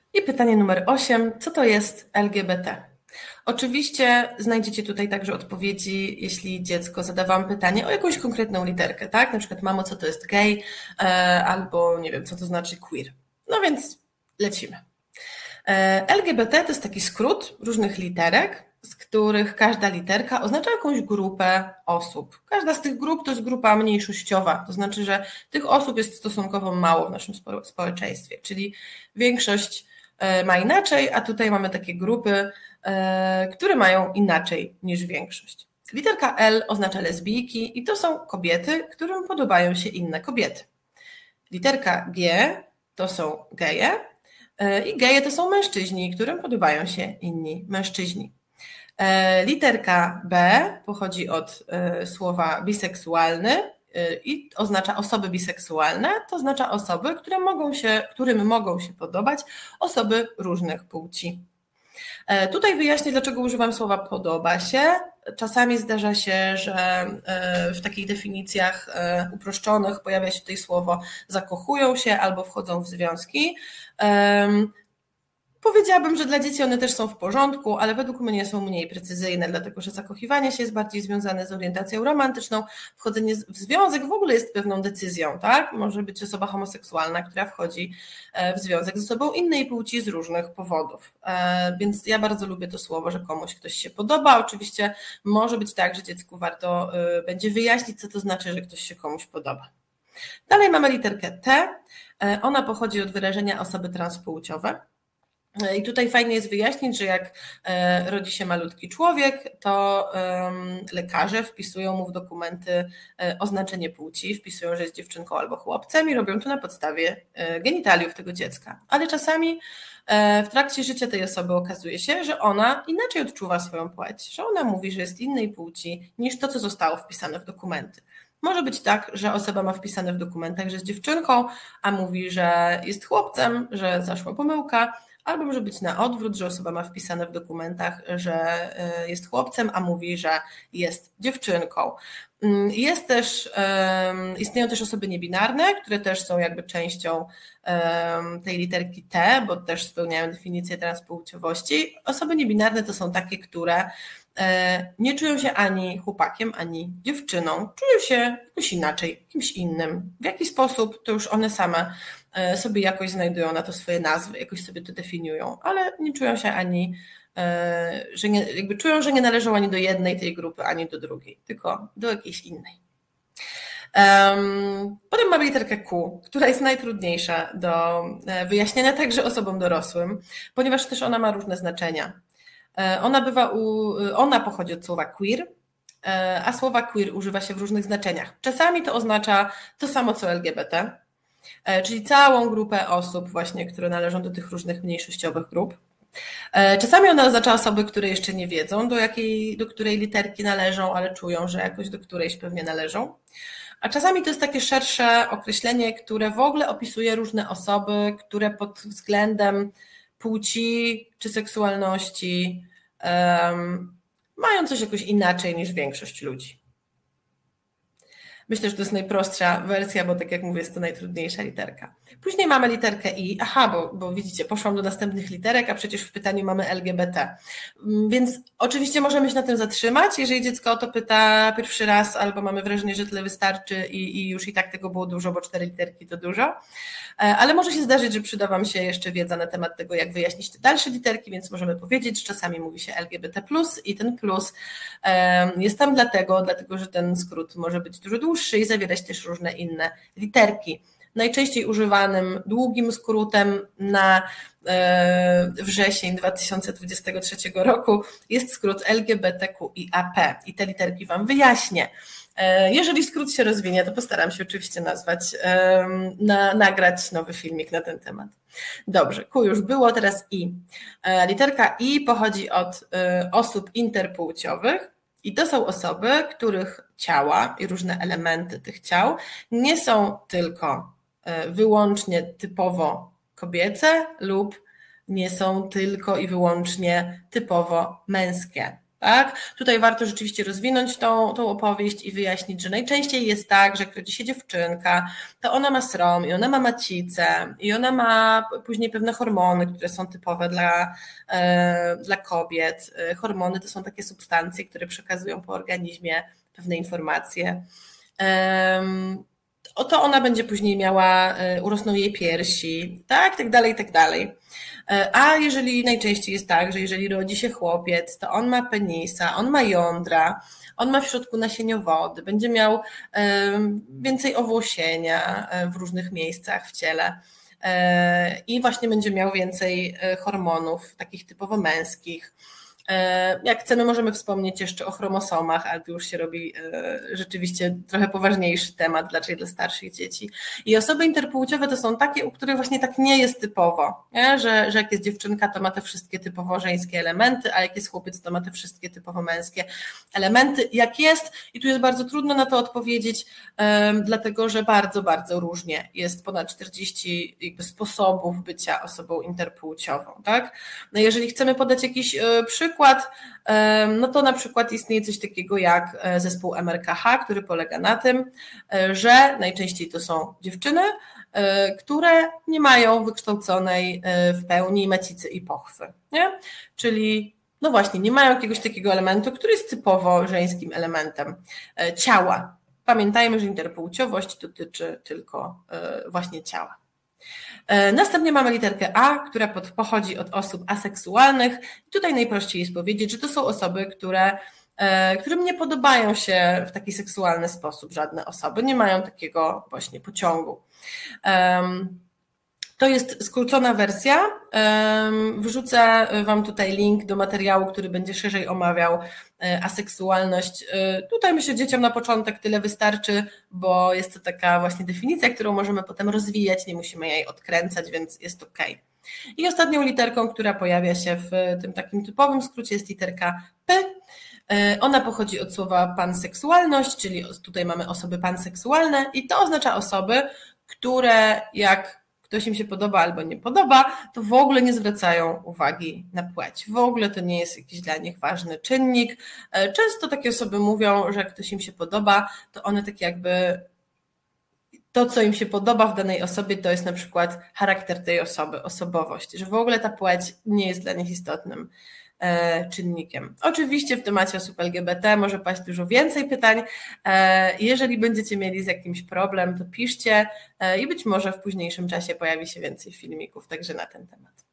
I pytanie numer 8. Co to jest LGBT? Oczywiście znajdziecie tutaj także odpowiedzi, jeśli dziecko zada Wam pytanie o jakąś konkretną literkę, tak? Na przykład, mamo, co to jest gay, albo nie wiem, co to znaczy queer. No więc lecimy. LGBT to jest taki skrót różnych literek, z których każda literka oznacza jakąś grupę osób. Każda z tych grup to jest grupa mniejszościowa, to znaczy, że tych osób jest stosunkowo mało w naszym społeczeństwie, czyli większość ma inaczej, a tutaj mamy takie grupy, które mają inaczej niż większość. Literka L oznacza lesbijki i to są kobiety, którym podobają się inne kobiety. Literka G to są geje i geje to są mężczyźni, którym podobają się inni mężczyźni. Literka B pochodzi od słowa biseksualny i oznacza osoby biseksualne, to oznacza osoby, którym mogą się podobać osoby różnych płci. Tutaj wyjaśnię, dlaczego używam słowa podoba się. Czasami zdarza się, że w takich definicjach uproszczonych pojawia się tutaj słowo zakochują się albo wchodzą w związki. Powiedziałabym, że dla dzieci one też są w porządku, ale według mnie są mniej precyzyjne, dlatego że zakochiwanie się jest bardziej związane z orientacją romantyczną, wchodzenie w związek w ogóle jest pewną decyzją, tak? Może być osoba homoseksualna, która wchodzi w związek z osobą innej płci z różnych powodów. Więc ja bardzo lubię to słowo, że ktoś się podoba. Oczywiście może być tak, że dziecku warto będzie wyjaśnić, co to znaczy, że ktoś się komuś podoba. Dalej mamy literkę T. Ona pochodzi od wyrażenia osoby transpłciowe. I tutaj fajnie jest wyjaśnić, że jak rodzi się malutki człowiek, to lekarze wpisują mu w dokumenty oznaczenie płci, wpisują, że jest dziewczynką albo chłopcem i robią to na podstawie genitaliów tego dziecka. Ale czasami w trakcie życia tej osoby okazuje się, że ona inaczej odczuwa swoją płeć, że ona mówi, że jest innej płci niż to, co zostało wpisane w dokumenty. Może być tak, że osoba ma wpisane w dokumentach, że jest dziewczynką, a mówi, że jest chłopcem, że zaszła pomyłka, albo może być na odwrót, że osoba ma wpisane w dokumentach, że jest chłopcem, a mówi, że jest dziewczynką. Istnieją też osoby niebinarne, które też są jakby częścią tej literki T, bo też spełniają definicję transpłciowości. Osoby niebinarne to są takie, które nie czują się ani chłopakiem, ani dziewczyną, czują się jakoś inaczej, kimś innym. W jaki sposób, to już one same sobie jakoś znajdują na to swoje nazwy, jakoś sobie to definiują, ale nie czują się ani, jakby czują, że nie należą ani do jednej tej grupy, ani do drugiej, tylko do jakiejś innej. Potem mamy literkę Q, która jest najtrudniejsza do wyjaśnienia także osobom dorosłym, ponieważ też ona ma różne znaczenia. Ona pochodzi od słowa queer, a słowa queer używa się w różnych znaczeniach. Czasami to oznacza to samo co LGBT, czyli całą grupę osób właśnie, które należą do tych różnych mniejszościowych grup. Czasami ona oznacza osoby, które jeszcze nie wiedzą, do której literki należą, ale czują, że jakoś do którejś pewnie należą. A czasami to jest takie szersze określenie, które w ogóle opisuje różne osoby, które pod względem płci czy seksualności mają coś jakoś inaczej niż większość ludzi. Myślę, że to jest najprostsza wersja, bo tak jak mówię, jest to najtrudniejsza literka. Później mamy literkę I. Bo widzicie, poszłam do następnych literek, a przecież w pytaniu mamy LGBT. Więc oczywiście możemy się na tym zatrzymać, jeżeli dziecko o to pyta pierwszy raz, albo mamy wrażenie, że tyle wystarczy i już i tak tego było dużo, bo 4 literki to dużo. Ale może się zdarzyć, że przyda Wam się jeszcze wiedza na temat tego, jak wyjaśnić te dalsze literki, więc możemy powiedzieć, że czasami mówi się LGBT+, i ten plus jest tam dlatego, że ten skrót może być dużo dłuższy i zawierać też różne inne literki. Najczęściej używanym długim skrótem na wrzesień 2023 roku jest skrót LGBTQIAP i te literki Wam wyjaśnię. Jeżeli skrót się rozwinie, to postaram się oczywiście nagrać nowy filmik na ten temat. Dobrze, Q już było, teraz I. Literka I pochodzi od osób interpłciowych i to są osoby, których ciała i różne elementy tych ciał nie są tylko wyłącznie typowo kobiece lub nie są tylko i wyłącznie typowo męskie. Tak? Tutaj warto rzeczywiście rozwinąć tą opowieść i wyjaśnić, że najczęściej jest tak, że jak rodzi się dziewczynka, to ona ma srom i ona ma macicę i ona ma później pewne hormony, które są typowe dla kobiet. Hormony to są takie substancje, które przekazują po organizmie pewne informacje. To ona będzie później miała, urosną jej piersi, tak, tak dalej, tak dalej. A jeżeli najczęściej jest tak, że jeżeli rodzi się chłopiec, to on ma penisa, on ma jądra, on ma w środku nasieniowody, będzie miał więcej owłosienia w różnych miejscach w ciele i właśnie będzie miał więcej hormonów takich typowo męskich. Jak chcemy, możemy wspomnieć jeszcze o chromosomach, ale to już się robi rzeczywiście trochę poważniejszy temat, raczej dla starszych dzieci. I osoby interpłciowe to są takie, u których właśnie tak nie jest typowo, nie? Że jak jest dziewczynka, to ma te wszystkie typowo żeńskie elementy, a jak jest chłopiec, to ma te wszystkie typowo męskie elementy. Jak jest, i tu jest bardzo trudno na to odpowiedzieć, dlatego że bardzo, bardzo różnie. Jest ponad 40 jakby sposobów bycia osobą interpłciową. Tak? No jeżeli chcemy podać jakiś przykład, no to na przykład istnieje coś takiego jak zespół MRKH, który polega na tym, że najczęściej to są dziewczyny, które nie mają wykształconej w pełni macicy i pochwy. Nie? Czyli no właśnie, nie mają jakiegoś takiego elementu, który jest typowo żeńskim elementem ciała. Pamiętajmy, że interpłciowość dotyczy tylko właśnie ciała. Następnie mamy literkę A, która pochodzi od osób aseksualnych. I tutaj najprościej jest powiedzieć, że to są osoby, którym nie podobają się w taki seksualny sposób żadne osoby, nie mają takiego właśnie pociągu. To jest skrócona wersja. Wrzucę Wam tutaj link do materiału, który będzie szerzej omawiał aseksualność. Tutaj myślę, dzieciom na początek tyle wystarczy, bo jest to taka właśnie definicja, którą możemy potem rozwijać, nie musimy jej odkręcać, więc jest ok. I ostatnią literką, która pojawia się w tym takim typowym skrócie, jest literka P. Ona pochodzi od słowa panseksualność, czyli tutaj mamy osoby panseksualne i to oznacza osoby, które jak ktoś im się podoba albo nie podoba, to w ogóle nie zwracają uwagi na płeć. W ogóle to nie jest jakiś dla nich ważny czynnik. Często takie osoby mówią, że jak ktoś im się podoba, to one tak jakby to, co im się podoba w danej osobie, to jest na przykład charakter tej osoby, osobowość, że w ogóle ta płeć nie jest dla nich istotnym czynnikiem. Oczywiście w temacie osób LGBT może paść dużo więcej pytań. Jeżeli będziecie mieli z jakimś problem, to piszcie i być może w późniejszym czasie pojawi się więcej filmików także na ten temat.